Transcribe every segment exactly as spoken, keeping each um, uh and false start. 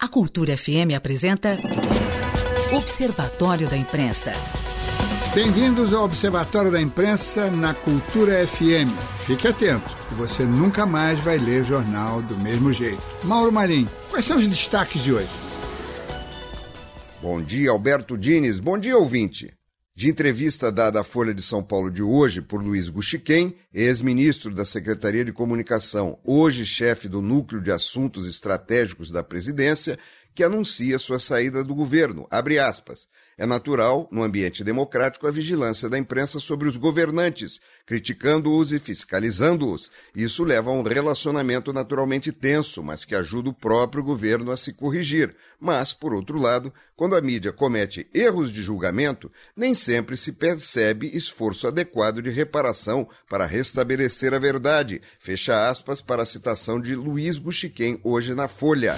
A Cultura F M apresenta Observatório da Imprensa. Bem-vindos ao Observatório da Imprensa na Cultura F M. Fique atento, que você nunca mais vai ler jornal do mesmo jeito. Mauro Malim, quais são os destaques de hoje? Bom dia, Alberto Diniz. Bom dia, ouvinte. De entrevista dada à Folha de São Paulo de hoje por Luiz Guxiquem, ex-ministro da Secretaria de Comunicação, hoje chefe do Núcleo de Assuntos Estratégicos da Presidência, que anuncia sua saída do governo, abre aspas. É natural, no ambiente democrático, a vigilância da imprensa sobre os governantes, criticando-os e fiscalizando-os. Isso leva a um relacionamento naturalmente tenso, mas que ajuda o próprio governo a se corrigir. Mas, por outro lado, quando a mídia comete erros de julgamento, nem sempre se percebe esforço adequado de reparação para restabelecer a verdade. Fecha aspas para a citação de Luiz Guxiquem hoje na Folha.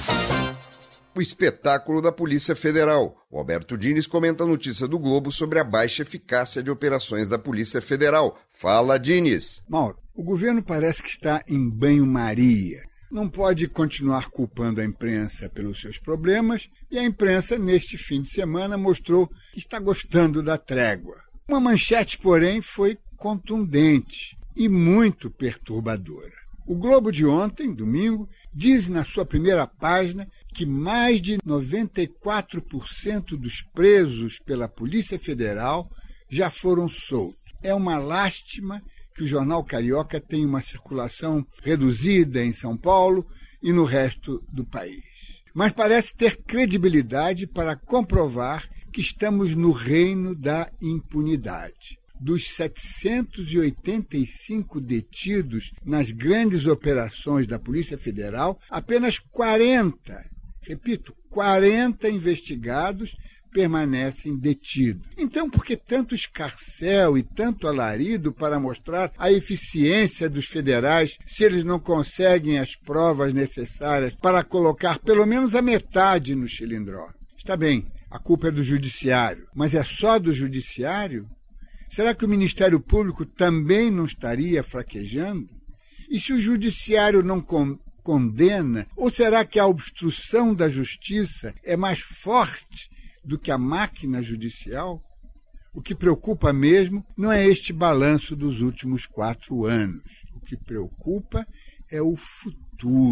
O espetáculo da Polícia Federal. O Alberto Diniz comenta a notícia do Globo sobre a baixa eficácia de operações da Polícia Federal. Fala, Diniz. Mauro, o governo parece que está em banho-maria. Não pode continuar culpando a imprensa pelos seus problemas, e a imprensa, neste fim de semana, mostrou que está gostando da trégua. Uma manchete, porém, foi contundente e muito perturbadora. O Globo de ontem, domingo, diz na sua primeira página que mais de noventa e quatro por cento dos presos pela Polícia Federal já foram soltos. É uma lástima que o jornal carioca tenha uma circulação reduzida em São Paulo e no resto do país. Mas parece ter credibilidade para comprovar que estamos no reino da impunidade. Dos setecentos e oitenta e cinco detidos nas grandes operações da Polícia Federal, apenas quarenta, repito, quarenta investigados permanecem detidos. Então, por que tanto escarcéu e tanto alarido para mostrar a eficiência dos federais se eles não conseguem as provas necessárias para colocar pelo menos a metade no xilindró? Está bem, a culpa é do Judiciário, mas é só do Judiciário? Será que o Ministério Público também não estaria fraquejando? E se o Judiciário não con- condena, ou será que a obstrução da justiça é mais forte do que a máquina judicial? O que preocupa mesmo não é este balanço dos últimos quatro anos. O que preocupa é o futuro.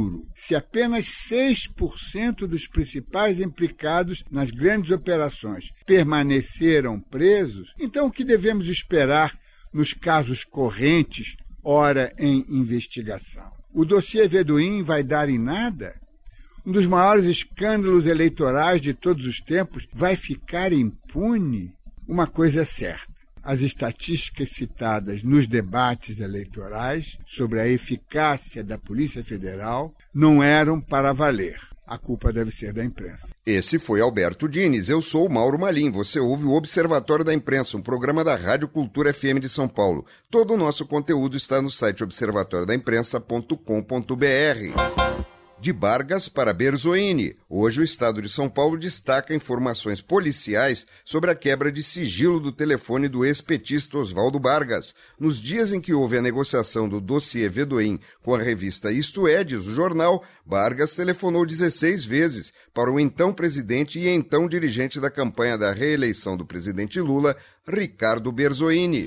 Se apenas seis por cento dos principais implicados nas grandes operações permaneceram presos, então o que devemos esperar nos casos correntes, ora em investigação? O dossiê Veduim vai dar em nada? Um dos maiores escândalos eleitorais de todos os tempos vai ficar impune? Uma coisa é certa. As estatísticas citadas nos debates eleitorais sobre a eficácia da Polícia Federal não eram para valer. A culpa deve ser da imprensa. Esse foi Alberto Diniz. Eu sou o Mauro Malim. Você ouve o Observatório da Imprensa, um programa da Rádio Cultura F M de São Paulo. Todo o nosso conteúdo está no site observatório da imprensa ponto com ponto b r. De Vargas para Berzoini. Hoje o Estado de São Paulo destaca informações policiais sobre a quebra de sigilo do telefone do ex-petista Oswaldo Vargas. Nos dias em que houve a negociação do dossiê Veduim com a revista Isto É, diz o jornal, Vargas telefonou dezesseis vezes para o então presidente e então dirigente da campanha da reeleição do presidente Lula, Ricardo Berzoini.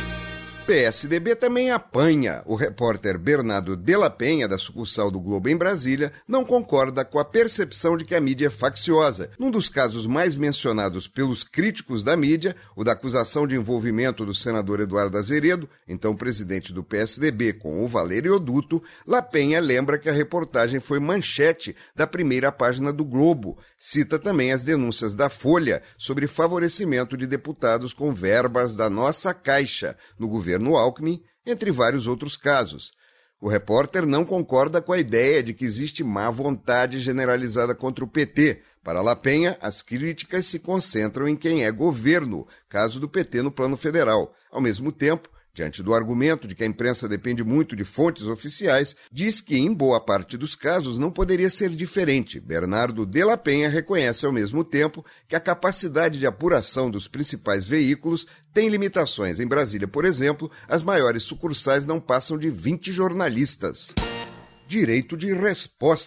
P S D B também apanha. O repórter Bernardo Della Penha, da sucursal do Globo em Brasília, não concorda com a percepção de que a mídia é facciosa. Num dos casos mais mencionados pelos críticos da mídia, o da acusação de envolvimento do senador Eduardo Azeredo, então presidente do P S D B, com o Valério Oduto, La Penha lembra que a reportagem foi manchete da primeira página do Globo. Cita também as denúncias da Folha sobre favorecimento de deputados com verbas da nossa Caixa no governo no Alckmin, entre vários outros casos. O repórter não concorda com a ideia de que existe má vontade generalizada contra o P T. Para La Penha, as críticas se concentram em quem é governo, caso do P T no plano federal. Ao mesmo tempo, diante do argumento de que a imprensa depende muito de fontes oficiais, diz que, em boa parte dos casos, não poderia ser diferente. Bernardo Della Penha reconhece, ao mesmo tempo, que a capacidade de apuração dos principais veículos tem limitações. Em Brasília, por exemplo, as maiores sucursais não passam de vinte jornalistas. Direito de resposta.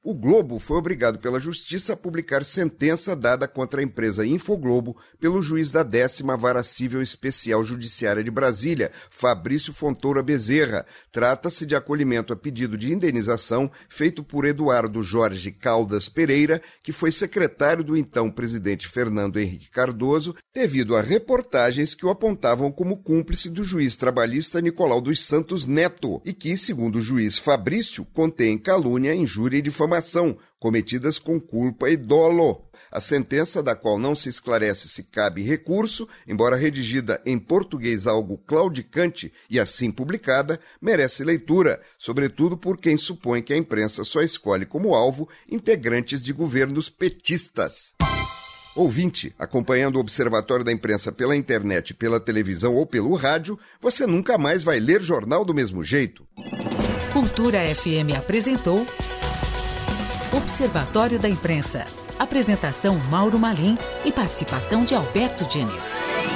O Globo foi obrigado pela Justiça a publicar sentença dada contra a empresa Infoglobo pelo juiz da décima Vara Cível Especial Judiciária de Brasília, Fabrício Fontoura Bezerra. Trata-se de acolhimento a pedido de indenização feito por Eduardo Jorge Caldas Pereira, que foi secretário do então presidente Fernando Henrique Cardoso, devido a reportagens que o apontavam como cúmplice do juiz trabalhista Nicolau dos Santos Neto e que, segundo o juiz Fabrício, contém calúnia, injúria e difamação cometidas com culpa e dolo. A sentença, da qual não se esclarece se cabe recurso, embora redigida em português algo claudicante e assim publicada, merece leitura, sobretudo por quem supõe que a imprensa só escolhe como alvo integrantes de governos petistas. Ouvinte, acompanhando o Observatório da Imprensa pela internet, pela televisão ou pelo rádio, você nunca mais vai ler jornal do mesmo jeito. Cultura F M apresentou Observatório da Imprensa. Apresentação Mauro Malim e participação de Alberto Diniz.